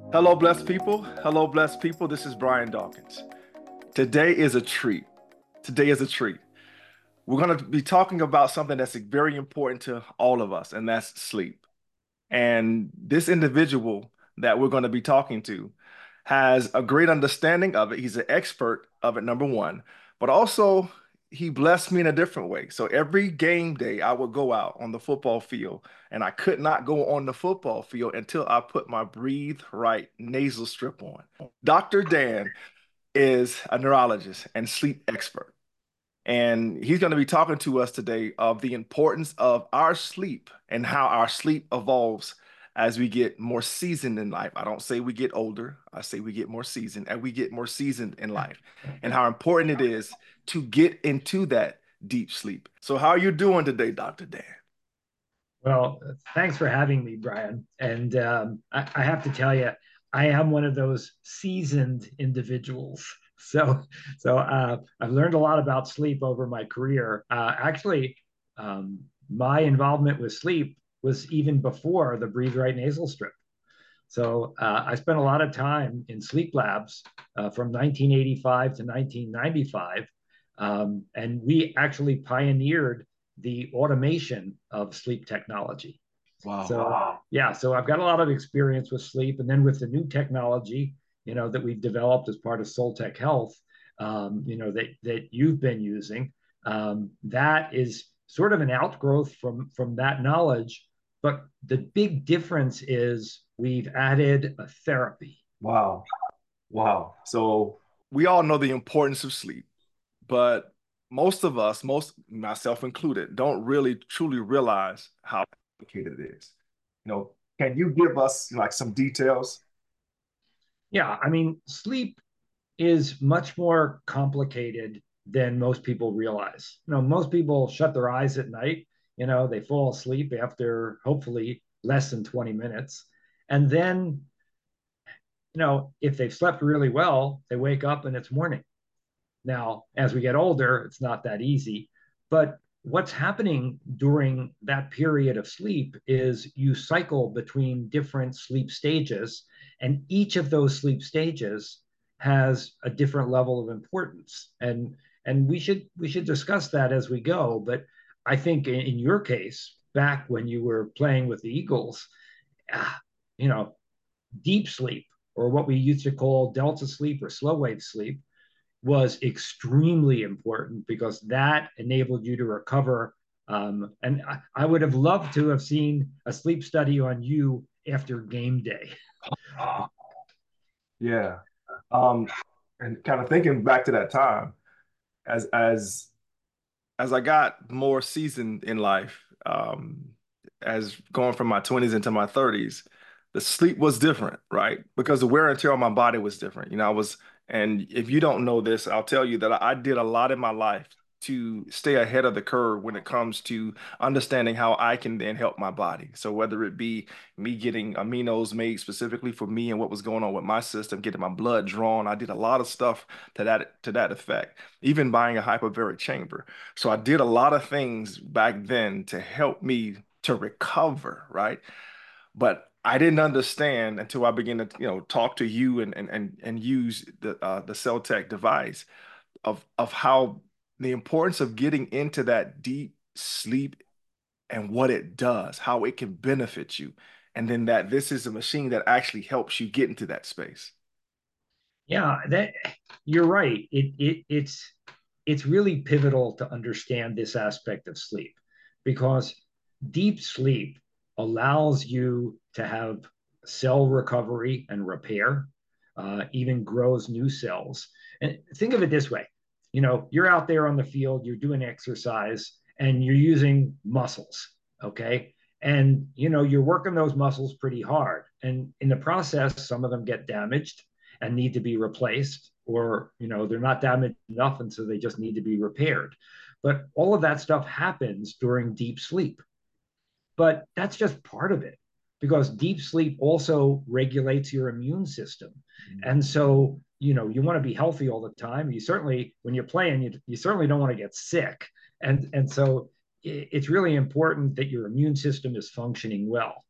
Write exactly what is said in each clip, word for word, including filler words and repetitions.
Hello, blessed people. Hello, blessed people. This is Brian Dawkins. Today is a treat. Today is a treat. We're going to be talking about something that's very important to all of us, and that's sleep. And this individual that we're going to be talking to has a great understanding of it. He's an expert of it, number one, but also he blessed me in a different way. So every game day, I would go out on the football field, and I could not go on the football field until I put my Breathe Right nasal strip on. doctor Dan is a neurologist and sleep expert. And he's going to be talking to us today of the importance of our sleep and how our sleep evolves as we get more seasoned in life. I don't say we get older, I say we get more seasoned and we get more seasoned in life, and how important it is to get into that deep sleep. So, how are you doing today, doctor Dan? Well, thanks for having me, Brian. And um, I, I have to tell you, I am one of those seasoned individuals. So, so uh, I've learned a lot about sleep over my career. Uh, actually, um, my involvement with sleep was even before the Breathe Right nasal strip. So uh, I spent a lot of time in sleep labs uh, from nineteen eighty-five to nineteen ninety-five. Um, and we actually pioneered the automation of sleep technology. Wow. So, yeah, so I've got a lot of experience with sleep. And then with the new technology, you know, that we've developed as part of Soltech Health, um, you know, that, that you've been using, um, that is sort of an outgrowth from, from that knowledge. But the big difference is we've added a therapy. Wow. Wow. So, we all know the importance of sleep, but most of us, most myself included, don't really truly realize how complicated it is. You know, can you give us like some details? Yeah, I mean, sleep is much more complicated than most people realize. You know, most people shut their eyes at night, you know, they fall asleep after hopefully less than twenty minutes. And then, you know, if they've slept really well, they wake up and it's morning. Now, as we get older, it's not that easy. But what's happening during that period of sleep is you cycle between different sleep stages, and each of those sleep stages has a different level of importance. And and we should we should discuss that as we go. But I think in, in your case, back when you were playing with the Eagles, ah, you know, deep sleep, or what we used to call delta sleep or slow wave sleep, was extremely important because that enabled you to recover. Um, and I, I would have loved to have seen a sleep study on you after game day. Yeah. Um, and kind of thinking back to that time, as as as I got more seasoned in life, um, as going from my twenties into my thirties, the sleep was different, right? Because the wear and tear on my body was different. You know, I was, and if you don't know this, I'll tell you that I, I did a lot in my life to stay ahead of the curve when it comes to understanding how I can then help my body. So whether it be me getting aminos made specifically for me and what was going on with my system, getting my blood drawn, I did a lot of stuff to that to that effect, even buying a hyperbaric chamber. So I did a lot of things back then to help me to recover, right? But I didn't understand until I began to, you know, talk to you and and and, and use the uh, the Celtec device of of how the importance of getting into that deep sleep and what it does, how it can benefit you, and then that this is a machine that actually helps you get into that space. Yeah, that you're right. It, it it's it's really pivotal to understand this aspect of sleep, because deep sleep allows you to have cell recovery and repair, uh, even grows new cells. And think of it this way: you know, you're out there on the field, you're doing exercise, and you're using muscles. Okay. And you know you're working those muscles pretty hard, and in the process some of them get damaged and need to be replaced, or you know they're not damaged enough and so they just need to be repaired. But all of that stuff happens during deep sleep, but that's just part of it, because deep sleep also regulates your immune system. And so you know you want to be healthy all the time. You certainly, when you're playing, you, you certainly don't want to get sick. And and so it's really important that your immune system is functioning well.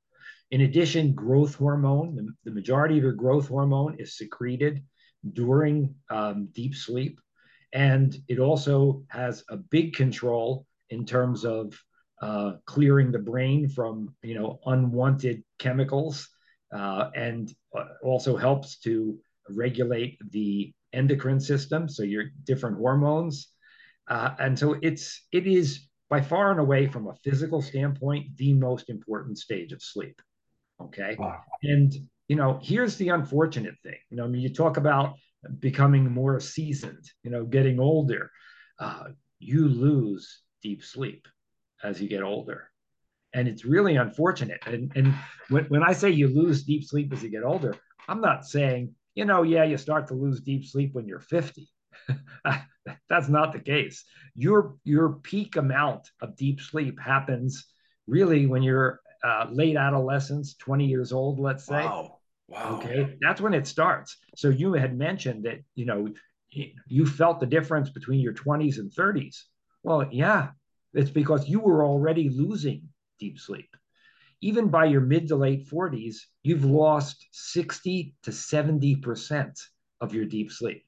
In addition, growth hormone, the, the majority of your growth hormone is secreted during um, deep sleep. And it also has a big control in terms of uh, clearing the brain from, you know, unwanted chemicals, uh, and also helps to regulate the endocrine system, so your different hormones. Uh, and so it's it is by far and away, from a physical standpoint, the most important stage of sleep. Okay. Wow. And, you know, here's the unfortunate thing. You know, I mean, you talk about becoming more seasoned, you know, getting older. Uh, you lose deep sleep as you get older. And it's really unfortunate. And, and when, when I say you lose deep sleep as you get older, I'm not saying, you know, yeah, you start to lose deep sleep when you're fifty. That's not the case. Your your peak amount of deep sleep happens really when you're uh, late adolescence, twenty years old, let's say. Wow. Wow. Okay, that's when it starts. So you had mentioned that, you know, you felt the difference between your twenties and thirties. Well, yeah, it's because you were already losing deep sleep. Even by your mid to late forties, you've lost sixty to seventy percent of your deep sleep.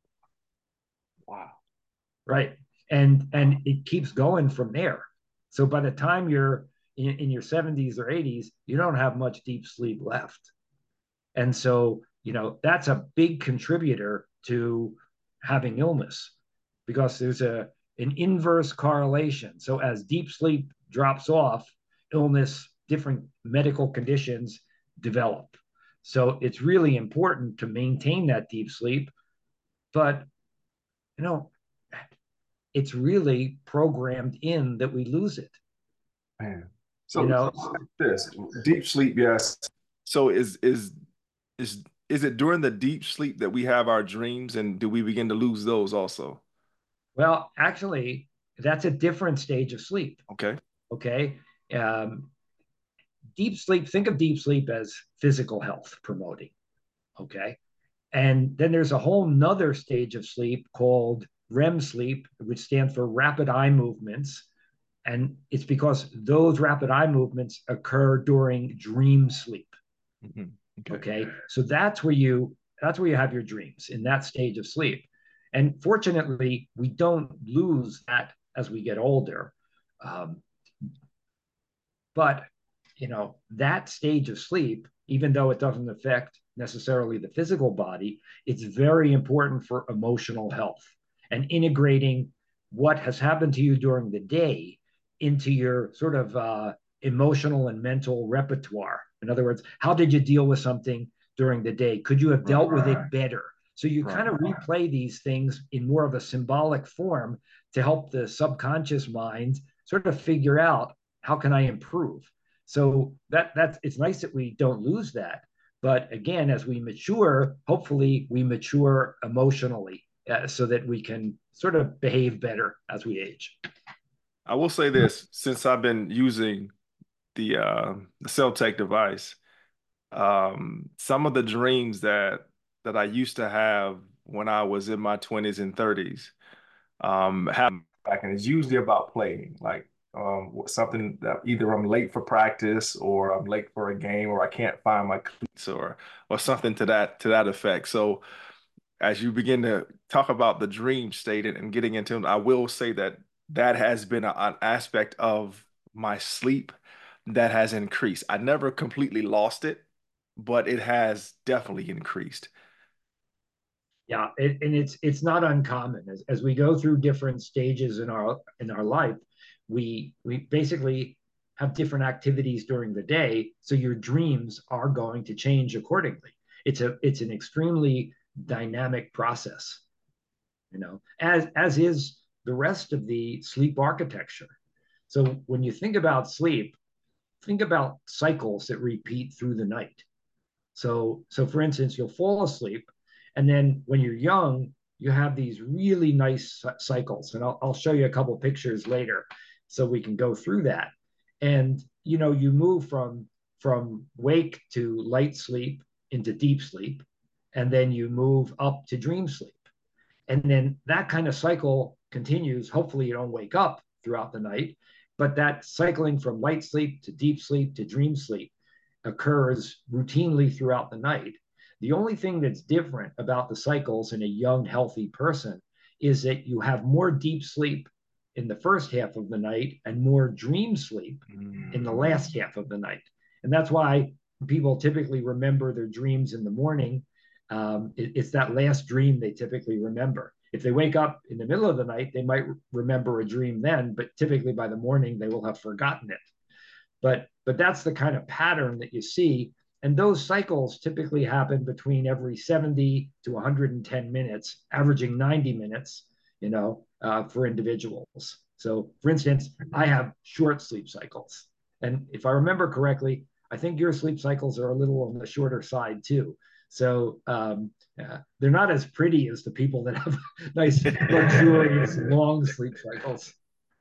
Wow. Right. And Wow. and it keeps going from there. So by the time you're in, in your seventies or eighties, you don't have much deep sleep left. And so, you know, that's a big contributor to having illness, because there's a an inverse correlation. So as deep sleep drops off, illness, different medical conditions develop. So it's really important to maintain that deep sleep, but, you know, it's really programmed in that we lose it. Man. You So know, this deep sleep, yes. So is is is is it during the deep sleep that we have our dreams, and do we begin to lose those also? well, actually, that's a different stage of sleep. Okay. Okay. Um, deep sleep, think of deep sleep as physical health promoting. Okay. And then there's a whole nother stage of sleep called REM sleep, which stands for rapid eye movements. And it's because those rapid eye movements occur during dream sleep. Mhm. Okay. Okay. So that's where you that's where you have your dreams, in that stage of sleep. And fortunately, we don't lose that as we get older. Um, but, you know, that stage of sleep, even though it doesn't affect necessarily the physical body, it's very important for emotional health and integrating what has happened to you during the day into your sort of uh, emotional and mental repertoire. In other words, how did you deal with something during the day? Could you have Right. dealt with it better? So you kind Right. of replay these things in more of a symbolic form to help the subconscious mind sort of figure out, how can I improve? So that that's it's nice that we don't lose that. But again, as we mature, hopefully we mature emotionally, uh, so that we can sort of behave better as we age. I will say this, since I've been using the uh the CellTech device, um, some of the dreams that that I used to have when I was in my twenties and thirties, um, happen back, and it's usually about playing, like um, something that either I'm late for practice or I'm late for a game or I can't find my cleats or or something to that to that effect. So as you begin to talk about the dream state and, and getting into it, I will say that that has been a, an aspect of my sleep that has increased. I never completely lost it, but it has definitely increased. Yeah, it, and it's it's not uncommon as as we go through different stages in our in our life. We we basically have different activities during the day, so your dreams are going to change accordingly. It's a it's an extremely dynamic process, you know, as as is the rest of the sleep architecture. So when you think about sleep, think about cycles that repeat through the night. So, so for instance, you'll fall asleep, and then when you're young, you have these really nice cycles. And I'll, I'll show you a couple pictures later, so we can go through that. And, you know, you move from from wake to light sleep into deep sleep, and then you move up to dream sleep. And then that kind of cycle continues. Hopefully, you don't wake up throughout the night, but that cycling from light sleep to deep sleep to dream sleep, occurs routinely throughout the night. The only thing that's different about the cycles in a young, healthy person is that you have more deep sleep in the first half of the night and more dream sleep in the Mm. last half of the night. And that's why people typically remember their dreams in the morning. Um, it, it's that last dream they typically remember. If they wake up in the middle of the night, they might remember a dream then, but typically by the morning they will have forgotten it. But but that's the kind of pattern that you see. And those cycles typically happen between every seventy to one hundred ten minutes, averaging ninety minutes, you know, uh, for individuals. So, for instance, I have short sleep cycles. And if I remember correctly, I think your sleep cycles are a little on the shorter side too. So um, uh, they're not as pretty as the people that have nice, luxurious, long sleep cycles.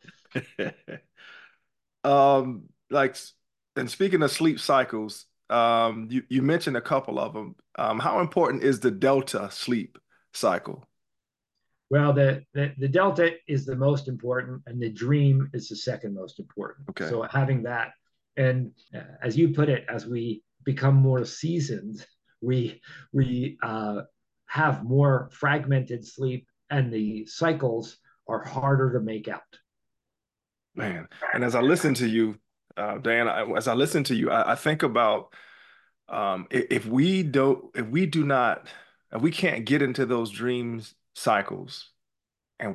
Um, like, and speaking of sleep cycles, um, you you mentioned a couple of them. Um, how important is the delta sleep cycle? Well, the, the the delta is the most important, and the dream is the second most important. Okay. So having that, and uh, as you put it, as we become more seasoned, we we uh, have more fragmented sleep, and the cycles are harder to make out. Man. And as I listen to you, uh, Dan, I, as I listen to you, I, I think about um, if, if we don't, if we do not, if we can't get into those dreams cycles and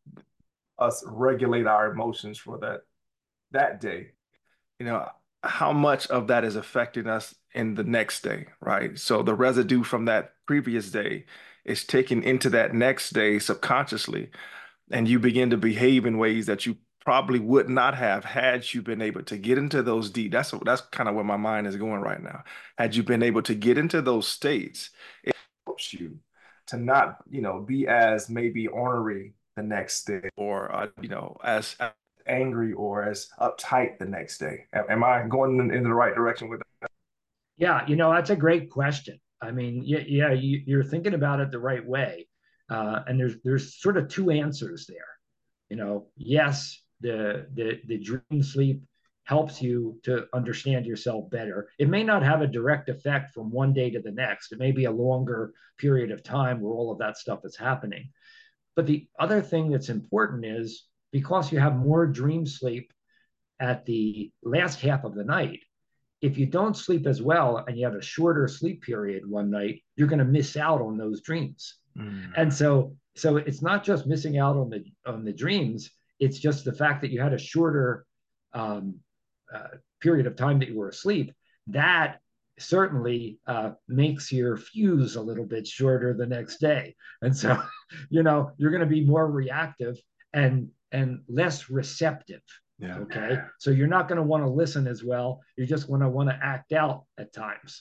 us regulate our emotions for that that day, you know, how much of that is affecting us in the next day, right? So the residue from that previous day is taken into that next day subconsciously, and you begin to behave in ways that you probably would not have had you been able to get into those deep. That's that's kind of where my mind is going right now. Had you been able to get into those states, it helps you to not, you know, be as maybe ornery the next day or uh, you know, as angry or as uptight the next day. Am I going in, in the right direction with that? Yeah, you know, that's a great question. I mean, yeah, yeah, you, you're thinking about it the right way, uh, and there's there's sort of two answers there. You know, yes, the the the dream sleep helps you to understand yourself better. It may not have a direct effect from one day to the next. It may be a longer period of time where all of that stuff is happening. But the other thing that's important is because you have more dream sleep at the last half of the night, if you don't sleep as well and you have a shorter sleep period one night, you're going to miss out on those dreams. Mm. And so, so it's not just missing out on the on the dreams. It's just the fact that you had a shorter um, uh, period of time that you were asleep. That certainly uh, makes your fuse a little bit shorter the next day. And so, you know, you're going to be more reactive and and less receptive. Yeah, Okay. So you're not going to want to listen as well. You're just going to want to act out at times.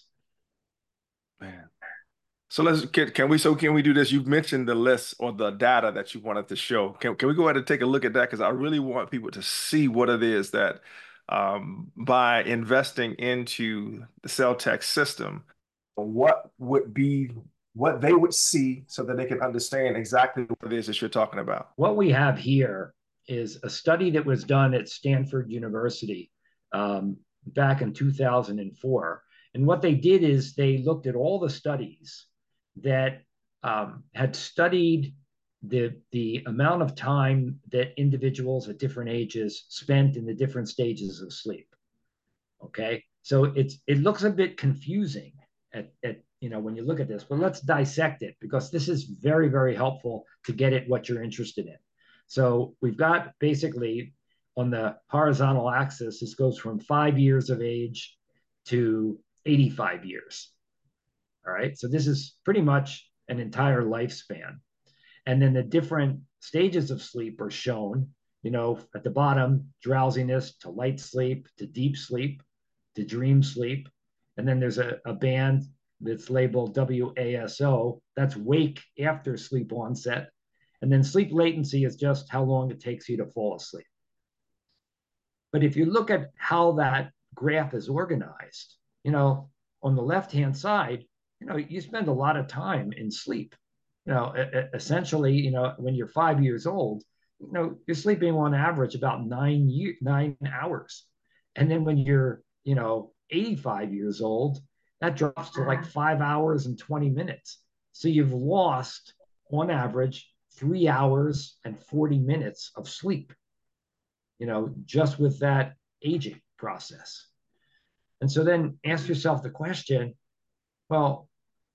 man. So let's can, can we so can we do this? You've mentioned the list or the data that you wanted to show. Can can we go ahead and take a look at that? Because I really want people to see what it is that um, by investing into the CellTech system, what would be what they would see so that they can understand exactly what it is that you're talking about. What we have here is a study that was done at Stanford University um, back in two thousand four. And what they did is they looked at all the studies that um, had studied the, the amount of time that individuals at different ages spent in the different stages of sleep. Okay. So it's it looks a bit confusing at, at you know when you look at this, but let's dissect it because this is very, very helpful to get at what you're interested in. So we've got basically on the horizontal axis, this goes from five years of age to eighty-five years. All right. So this is pretty much an entire lifespan. And then the different stages of sleep are shown, you know, at the bottom, drowsiness to light sleep to deep sleep to dream sleep. And then there's a, a band that's labeled W A S O, that's wake after sleep onset. And then sleep latency is just how long it takes you to fall asleep. But if you look at how that graph is organized, you know, on the left hand side, you know, you spend a lot of time in sleep. You know, essentially, you know, when you're five years old, you know, you're sleeping on average about nine year, nine hours. And then when you're, you know, eighty-five years old, that drops to like five hours and twenty minutes. So you've lost, on average, three hours and forty minutes of sleep, you know, just with that aging process. And so then ask yourself the question, well,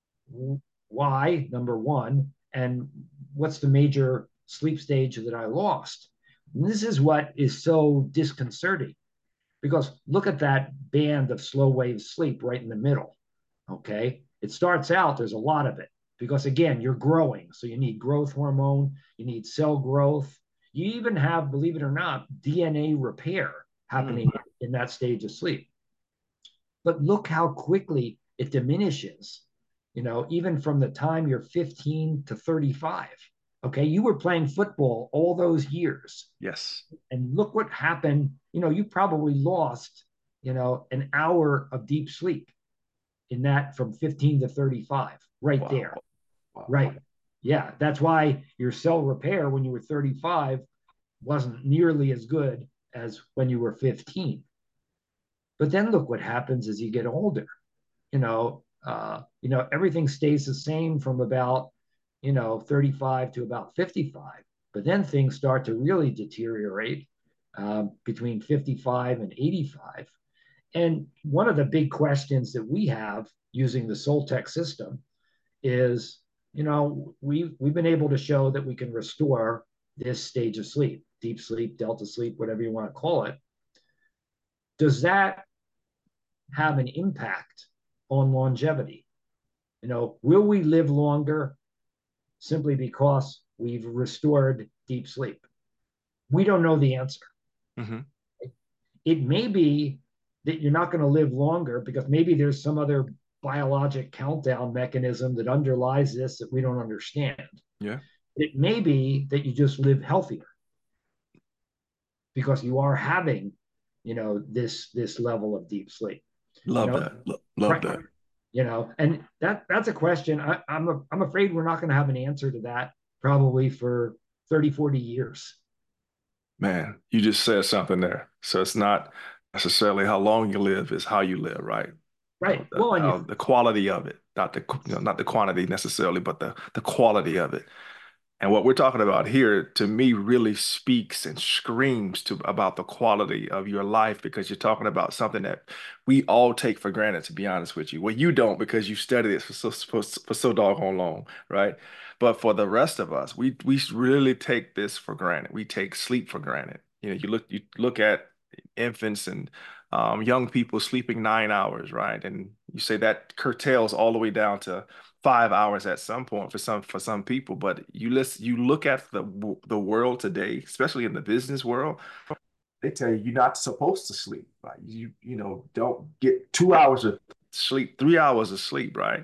why, number one, and what's the major sleep stage that I lost? And this is what is so disconcerting because look at that band of slow wave sleep right in the middle. Okay. It starts out, there's a lot of it because, again, you're growing. So you need growth hormone, you need cell growth. You even have, believe it or not, D N A repair Mm. happening in that stage of sleep. But look how quickly it diminishes, you know, even from the time you're fifteen to thirty-five. Okay. You were playing football all those years. Yes. And look what happened. You know, you probably lost, you know, an hour of deep sleep in that from fifteen to thirty-five, right Wow. there. Wow. Right. Yeah. That's why your cell repair when you were thirty-five wasn't nearly as good as when you were fifteen. But then look what happens as you get older. You know, uh, you know, everything stays the same from about, you know, thirty-five to about fifty-five. But then things start to really deteriorate um, between fifty-five and eighty-five. And one of the big questions that we have using the Soltech system is, you know, we've, we've been able to show that we can restore this stage of sleep, deep sleep, delta sleep, whatever you want to call it. Does that have an impact on longevity? You know, will we live longer simply because we've restored deep sleep? We don't know the answer. Mm-hmm. It may be that you're not going to live longer because maybe there's some other biologic countdown mechanism that underlies this that we don't understand. Yeah. It may be that you just live healthier because you are having, you know, this this level of deep sleep. You Love know, that. Lo- Love right? that. You know, and that that's a question. I, I'm a, I'm afraid we're not going to have an answer to that probably for thirty, forty years. Man, you just said something there. So it's not necessarily how long you live, it's how you live, right? You know, Right. the, Well, and how you the quality of it, not the, you know, not the quantity necessarily, but the the quality of it. And what we're talking about here, to me, really speaks and screams to about the quality of your life because you're talking about something that we all take for granted, to be honest with you. Well, you don't because you studied it for so for, for so doggone long, right? But for the rest of us, we we really take this for granted. We take sleep for granted. You know, you look you look at infants and um, young people sleeping nine hours, right? And you say that curtails all the way down to five hours at some point for some for some people. But you listen, you look at the the world today, especially in the business world, they tell you you're not supposed to sleep. Right? You you know don't get two hours of sleep, three hours of sleep, right?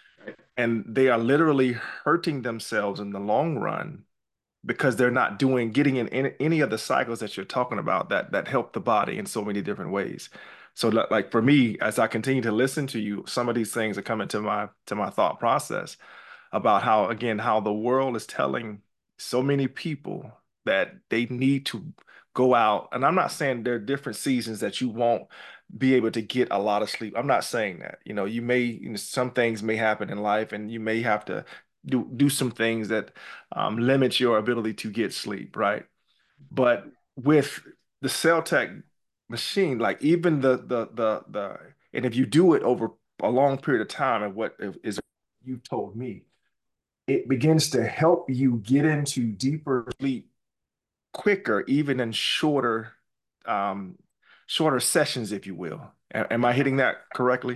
And they are literally hurting themselves in the long run because they're not doing getting in any, any of the cycles that you're talking about that that help the body in so many different ways. So like for me, as I continue to listen to you, some of these things are coming to my to my thought process about how, again, how the world is telling so many people that they need to go out. And I'm not saying there are different seasons that you won't be able to get a lot of sleep. I'm not saying that. You know, you may, you know, some things may happen in life and you may have to do do some things that um, limit your ability to get sleep, right? But with the Celtec machine, like even the the the the, and if you do it over a long period of time, and what is you told me, it begins to help you get into deeper sleep quicker, even in shorter, um, shorter sessions, if you will. A- am I hitting that correctly?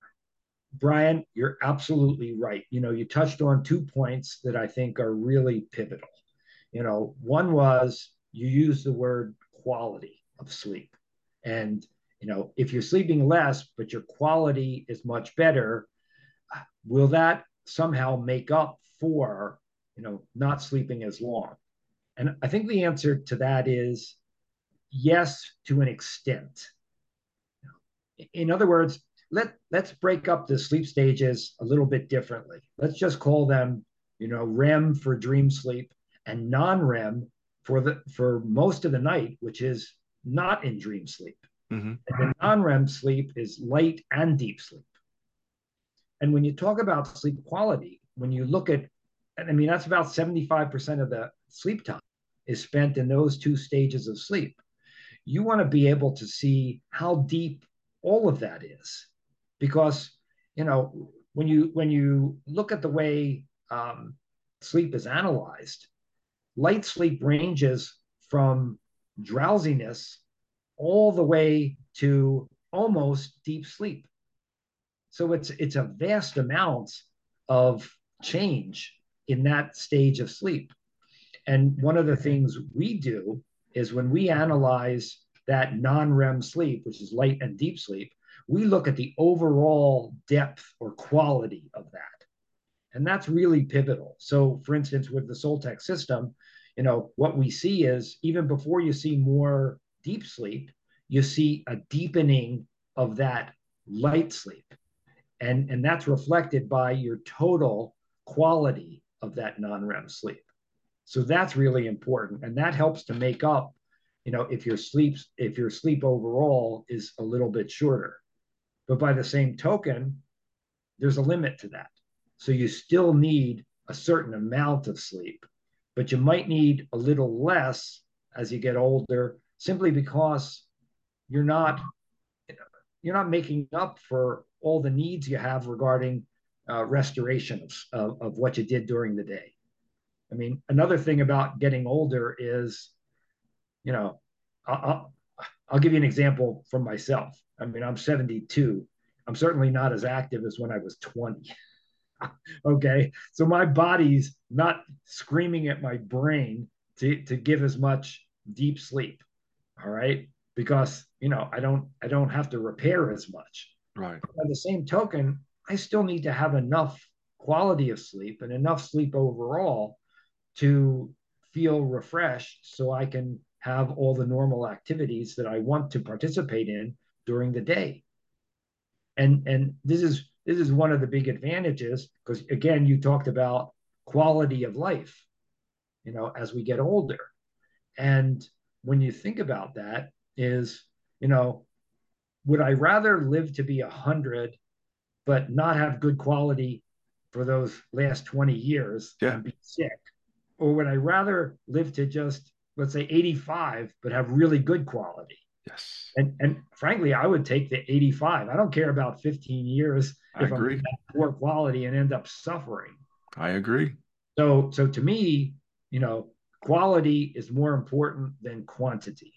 Brian, you're absolutely right. You know, you touched on two points that I think are really pivotal. You know, one was you used the word quality of sleep. And, you know, if you're sleeping less, but your quality is much better, will that somehow make up for, you know, not sleeping as long? And I think the answer to that is yes, to an extent. In other words, let let's break up the sleep stages a little bit differently. Let's just call them, you know, REM for dream sleep and non-REM for the for most of the night, which is not in dream sleep. Hmm. And the non-R E M sleep is light and deep sleep. And when you talk about sleep quality, when you look at, I mean, that's about seventy-five percent of the sleep time is spent in those two stages of sleep. You want to be able to see how deep all of that is, because you know when you when you look at the way um, sleep is analyzed, light sleep ranges from drowsiness all the way to almost deep sleep. So it's it's a vast amount of change in that stage of sleep. And one of the things we do is when we analyze that non-R E M sleep, which is light and deep sleep, we look at the overall depth or quality of that. And that's really pivotal. So, for instance, with the Soltec system, you know, what we see is even before you see more deep sleep, you see a deepening of that light sleep. And, and that's reflected by your total quality of that non-R E M sleep. So that's really important. And that helps to make up, you know, if your sleep, if your sleep overall is a little bit shorter. But by the same token, there's a limit to that. So you still need a certain amount of sleep, but you might need a little less as you get older, simply because you're not you're not making up for all the needs you have regarding uh, restoration of, of, of what you did during the day. I mean, another thing about getting older is, you know, I'll, I'll give you an example from myself. I mean, I'm seventy-two. I'm certainly not as active as when I was twenty. Okay. So my body's not screaming at my brain to, to give as much deep sleep. All right. Because, you know, I don't, I don't have to repair as much. Right. By the same token, I still need to have enough quality of sleep and enough sleep overall to feel refreshed so I can have all the normal activities that I want to participate in during the day. And and this is this is one of the big advantages, because again, you talked about quality of life, you know, as we get older. And when you think about that, is, you know, would I rather live to be a hundred but not have good quality for those last twenty years Yeah. and be sick? Or would I rather live to just, let's say, eighty-five, but have really good quality? Yes. And, and frankly, I would take the eighty-five. I don't care about fifteen years I if I'm agree. poor quality and end up suffering. I agree. So, so to me, you know, quality is more important than quantity.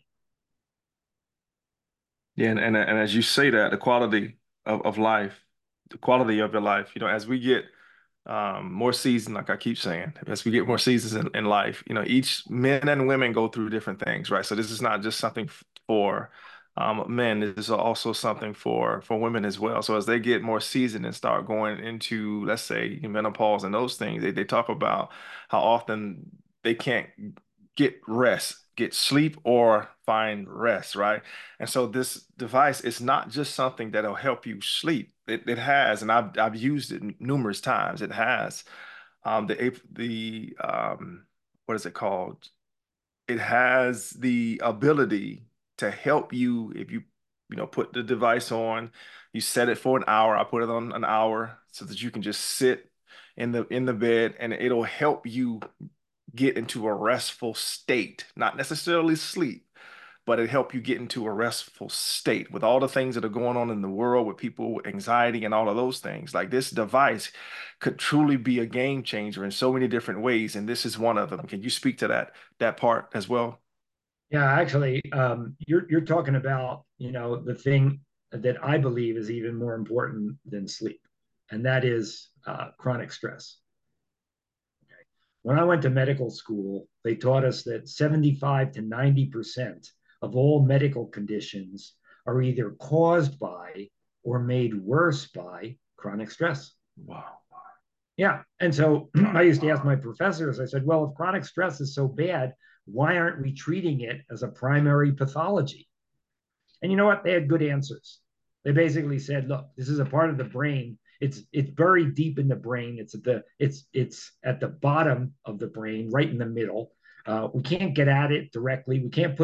Yeah, and, and and as you say that, the quality of, of life, the quality of your life, you know, as we get um, more seasons, like I keep saying, as we get more seasons in, in life, you know, each men and women go through different things, right? So this is not just something f- for um, men. This is also something for for women as well. So as they get more seasoned and start going into, let's say, menopause and those things, they, they talk about how often they can't get rest, get sleep, or find rest, right? And so this device is not just something that'll help you sleep. It, it has, and I've I've used it numerous times. It has um, the the um, what is it called? It has the ability to help you if you you know put the device on, you set it for an hour. I put it on an hour so that you can just sit in the in the bed and it'll help you get into a restful state, not necessarily sleep, but it help you get into a restful state with all the things that are going on in the world with people, anxiety and all of those things. Like this device could truly be a game changer in so many different ways, and this is one of them. Can you speak to that that part as well? Yeah, actually, um, you're you're talking about, you know, the thing that I believe is even more important than sleep, and that is uh, chronic stress. When I went to medical school, they taught us that seventy-five to ninety percent of all medical conditions are either caused by or made worse by chronic stress. Wow. Yeah. And so I Wow. used to ask my professors, I said, well, if chronic stress is so bad, why aren't we treating it as a primary pathology? And you know what? They had good answers. They basically said, look, this is a part of the brain. It's it's buried deep in the brain. It's at the it's it's at the bottom of the brain, right in the middle. Uh, we can't get at it directly. We can't put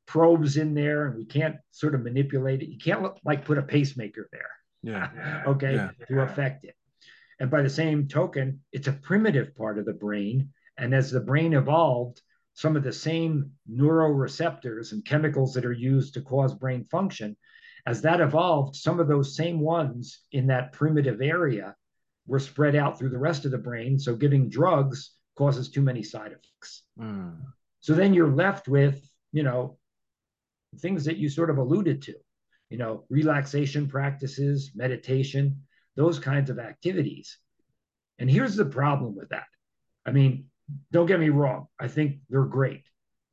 probes in there and we can't sort of manipulate it. You can't look, like put a pacemaker Yeah. there, okay, Yeah. to affect it. And by the same token, it's a primitive part of the brain. And as the brain evolved, some of the same neuroreceptors and chemicals that are used to cause brain function, as that evolved, some of those same ones in that primitive area were spread out through the rest of the brain. So giving drugs causes too many side effects. Mm. So then you're left with, you know, things that you sort of alluded to, you know, relaxation practices, meditation, those kinds of activities. And here's the problem with that. I mean, don't get me wrong, I think they're great.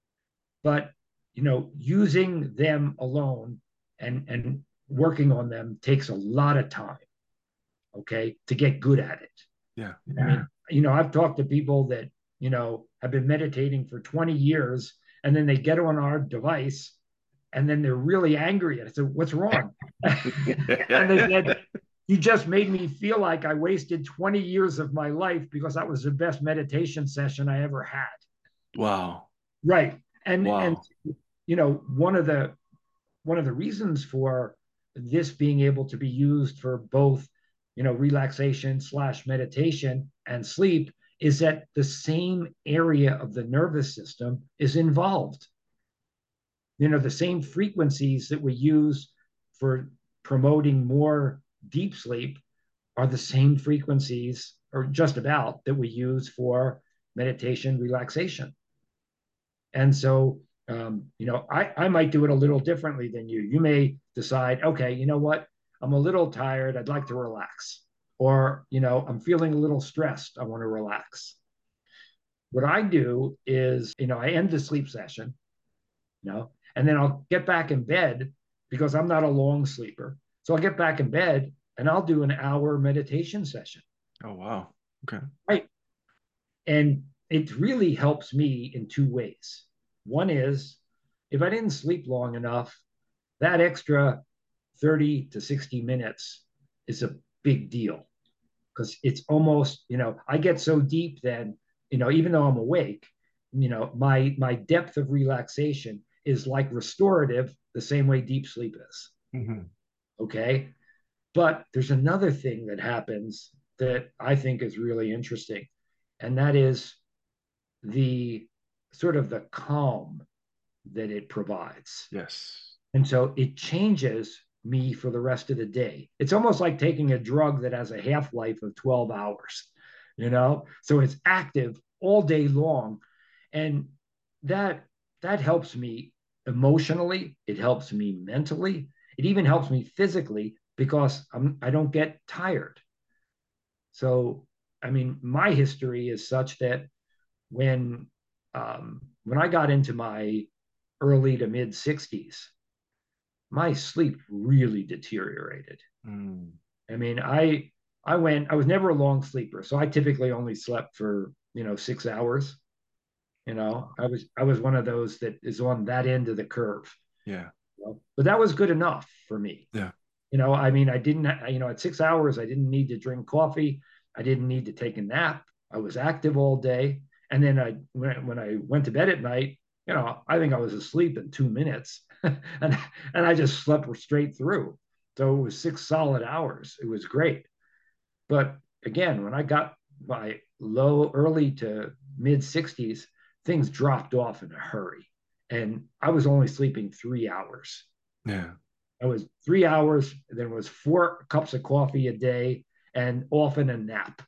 But, you know, using them alone and and working on them takes a lot of time, okay, to get good at it. Yeah. I mean, you know, I've talked to people that, you know, have been meditating for twenty years and then they get on our device and then they're really angry. I said, what's wrong? And they said, you just made me feel like I wasted twenty years of my life because that was the best meditation session I ever had. Wow. Right. And and Wow. you know, one of the one of the reasons for this being able to be used for both, you know, relaxation slash meditation and sleep is that the same area of the nervous system is involved. You know, the same frequencies that we use for promoting more deep sleep are the same frequencies, or just about, that we use for meditation relaxation. And so, um, you know, I, I might do it a little differently than you. You may decide, okay, you know what? I'm a little tired. I'd like to relax. Or, you know, I'm feeling a little stressed. I want to relax. What I do is, you know, I end the sleep session, you know, and then I'll get back in bed because I'm not a long sleeper. So I'll get back in bed and I'll do an hour meditation session. Oh, wow. Okay. Right. And it really helps me in two ways. One is if I didn't sleep long enough, that extra thirty to sixty minutes is a big deal because it's almost, you know, I get so deep then, you know, even though I'm awake, you know, my my depth of relaxation is like restorative the same way deep sleep is. Mm-hmm. Okay. But there's another thing that happens that I think is really interesting, and that is the sort of the calm that it provides. Yes. And so it changes me for the rest of the day. It's almost like taking a drug that has a half life of twelve hours, you know? So it's active all day long. And that that helps me emotionally, it helps me mentally, it even helps me physically because I'm I don't get tired. So I mean, my history is such that when um, when I got into my early to mid sixties, my sleep really deteriorated. Mm. I mean, I I went. I was never a long sleeper, so I typically only slept for you know six hours. You know, I was I was one of those that is on that end of the curve. Yeah. You know? But that was good enough for me. Yeah. You know, I mean, I didn't. You know, at six hours, I didn't need to drink coffee. I didn't need to take a nap. I was active all day, and then I when when I went to bed at night, you know, I think I was asleep in two minutes, and and I just slept straight through. So it was six solid hours. It was great. But again, when I got my low, early to mid sixties, things dropped off in a hurry. And I was only sleeping three hours. Yeah. I was three hours, then it was four cups of coffee a day, and often a nap.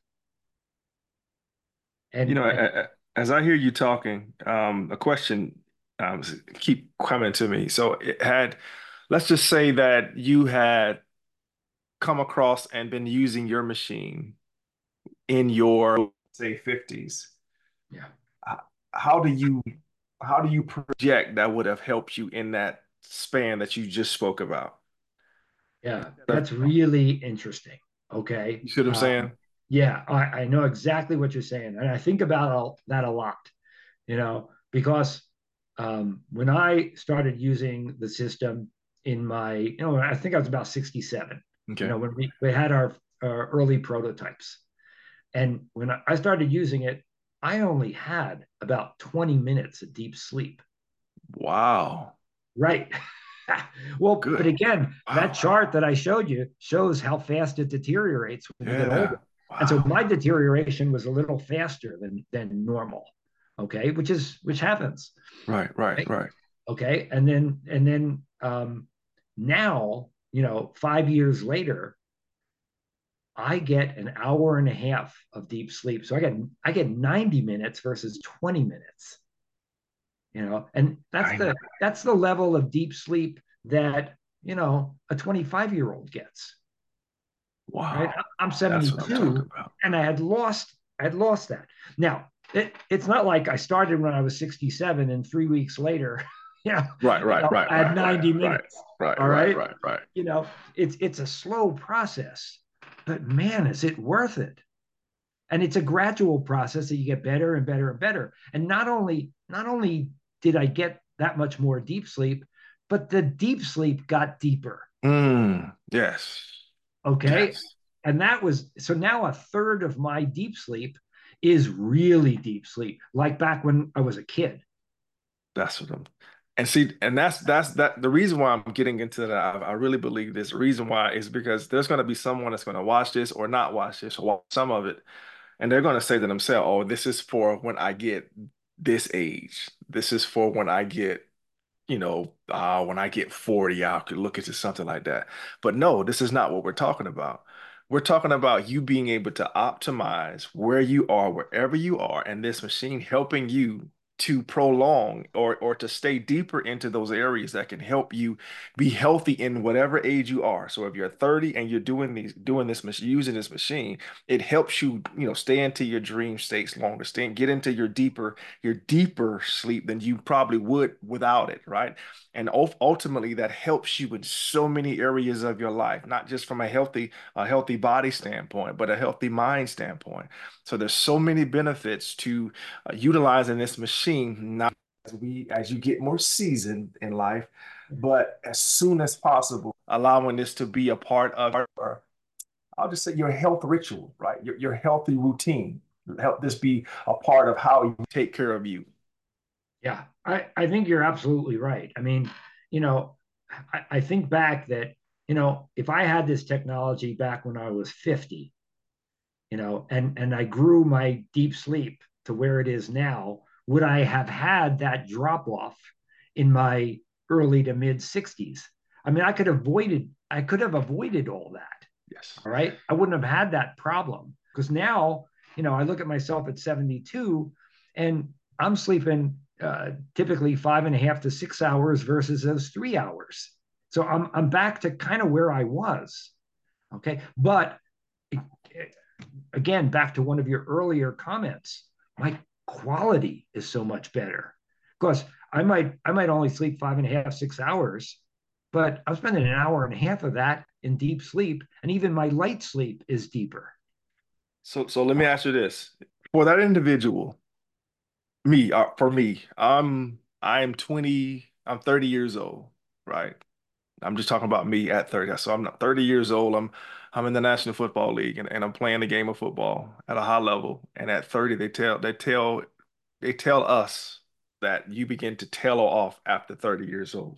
You And, know, and a- a- as I hear you talking, um, a question um, s- keep coming to me. So it had, let's just say that you had come across and been using your machine in your, say, fifties. yeah, H- How do you how do you project that would have helped you in that span that you just spoke about? yeah, that's really interesting. Okay. You see what I'm Um, saying? yeah, I, I know exactly what you're saying. And I think about that a lot, you know, because um, when I started using the system in my, you know, I think I was about sixty-seven, you Okay. know, when we, we had our, our early prototypes. And when I started using it, I only had about twenty minutes of deep sleep. Wow. Right. Well, but Good. again, that Wow. chart that I showed you shows how fast it deteriorates when you get older. Yeah. And so Wow. my deterioration was a little faster than than normal. Okay, which is which happens. Right, right, Right? right. Okay, and then and then um, now, you know, five years later, I get an hour and a half of deep sleep. So I get I get ninety minutes versus twenty minutes, you know, and that's I know. the that's the level of deep sleep that, you know, a twenty-five year old gets, right? Wow. I'm That's what I'm talking seventy-two about. and I had lost I had lost that. Now, it, it's not like I started when I was sixty-seven and three weeks later, you know, Right, you right, know, right, I had right, right, ninety right, minutes. right, All right, right. right, right. You know, it's it's a slow process, but man, is it worth it? And it's a gradual process that you get better and better and better. And not only not only did I get that much more deep sleep, but the deep sleep got deeper. Mm, yes. Okay. Yes. And that was so now a third of my deep sleep is really deep sleep, like back when I was a kid. That's what I'm. And see, and that's that's that the reason why I'm getting into that. I, I really believe this. The reason why is because there's going to be someone that's going to watch this or not watch this or watch some of it, and they're going to say to themselves, "Oh, this is for when I get this age. This is for when I get you know, uh, when I get forty, I could look into something like that." But no, this is not what we're talking about. We're talking about you being able to optimize where you are, wherever you are, and this machine helping you to prolong or or to stay deeper into those areas that can help you be healthy in whatever age you are. So if you're thirty and you're doing these doing this mach- using this machine, it helps you, you know, stay into your dream states longer, stay get into your deeper your deeper sleep than you probably would without it, right? And ul- ultimately, that helps you in so many areas of your life, not just from a healthy, a healthy body standpoint, but a healthy mind standpoint. So there's so many benefits to uh, utilizing this machine, not as we as you get more seasoned in life, but as soon as possible, allowing this to be a part of our, I'll just say your health ritual, right? Your, your healthy routine. Help this be a part of how you take care of you. Yeah, I, I think you're absolutely right. I mean, you know, I, I think back that, you know, if I had this technology back when I was fifty, you know, and and I grew my deep sleep to where it is now, would I have had that drop off in my early to mid sixties? I mean, I could have avoided I could have avoided all that. Yes. All right. I wouldn't have had that problem because now, you know, I look at myself at seventy-two and I'm sleeping uh, typically five and a half to six hours versus those three hours. So I'm, I'm back to kind of where I was. Okay. But again, back to one of your earlier comments, my quality is so much better because I might I might only sleep five and a half six hours, but I'm spending an hour and a half of that in deep sleep, and even my light sleep is deeper. So, so let me ask you this: for that individual, me, uh, for me, I'm I am twenty, I'm thirty years old, right? I'm just talking about me at thirty. So I'm not thirty years old. I'm I'm in the National Football League and, and I'm playing the game of football at a high level. And at thirty, they tell they tell they tell us that you begin to tail off after thirty years old.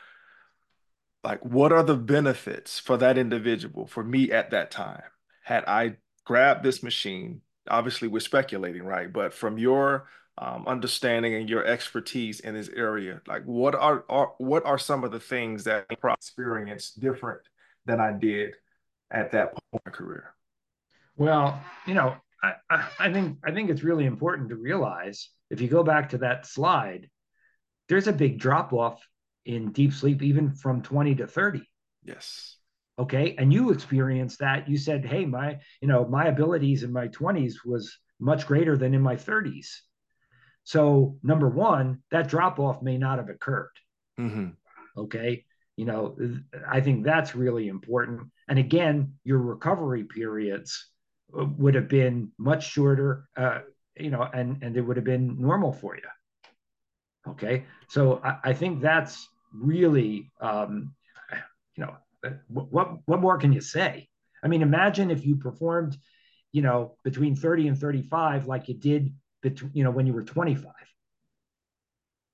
Like, what are the benefits for that individual, for me at that time? Had I grabbed this machine, obviously we're speculating, right? But from your um, understanding and your expertise in this area, like what are, are what are some of the things that I experienced different than I did at that point in my career? Well, you know, I, I, I think I think it's really important to realize if you go back to that slide, there's a big drop off in deep sleep even from twenty to thirty. Yes. Okay, and you experienced that. You said, hey, my you know my abilities in my twenties was much greater than in my thirties. So number one, that drop off may not have occurred. Hmm. Okay, you know, I think that's really important. And again, your recovery periods would have been much shorter, uh, you know, and and it would have been normal for you. Okay, so I, I think that's really, um, you know, what what more can you say? I mean, imagine if you performed, you know, between thirty and thirty-five like you did between, you know, when you were twenty-five.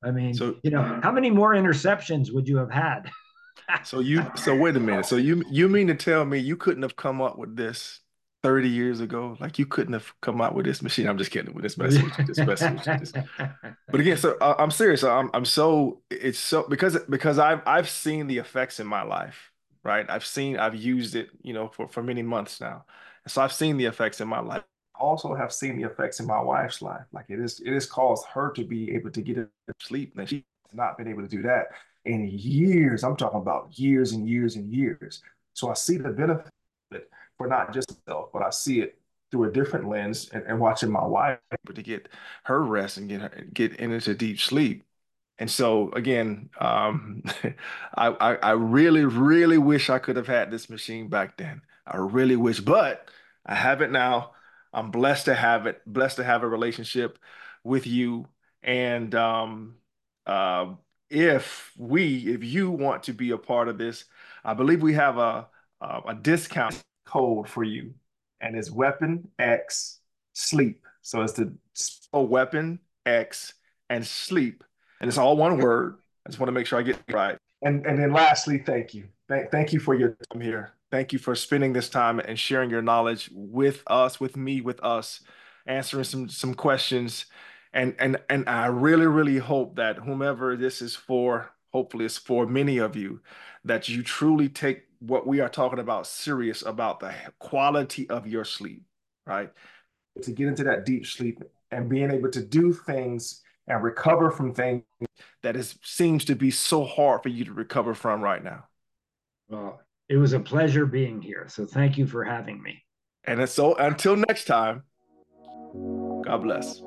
I mean, So you know, how many more interceptions would you have had? so you so wait a minute. So you you mean to tell me you couldn't have come up with this thirty years ago? Like you couldn't have come out with this machine? I'm just kidding. With this messing with you. This messing with you. This. But again, so uh, I'm serious. I'm I'm so it's so because because I've I've seen the effects in my life, right? I've seen I've used it, you know, for for many months now. And so I've seen the effects in my life. Also have seen the effects in my wife's life. Like it is it has caused her to be able to get sleep. And she's not been able to do that in years. I'm talking about years and years and years. So I see the benefit of it for not just myself, but I see it through a different lens and, and watching my wife able to get her rest and get her get into deep sleep. And so again, um, I, I I really, really wish I could have had this machine back then. I really wish, but I have it now. I'm blessed to have it, blessed to have a relationship with you. And um, uh, if we, if you want to be a part of this, I believe we have a a, a discount code for you, and it's Weapon X Sleep. So it's the Weapon X and Sleep, and it's all one word. I just want to make sure I get it right. And and then lastly, thank you. Thank, thank you for your time here. Thank you for spending this time and sharing your knowledge with us, with me, with us, answering some some questions. And and and I really, really hope that whomever this is for, hopefully it's for many of you, that you truly take what we are talking about serious about the quality of your sleep, right? To get into that deep sleep and being able to do things and recover from things that is seems to be so hard for you to recover from right now. Well, it was a pleasure being here. So thank you for having me. And so until next time, God bless.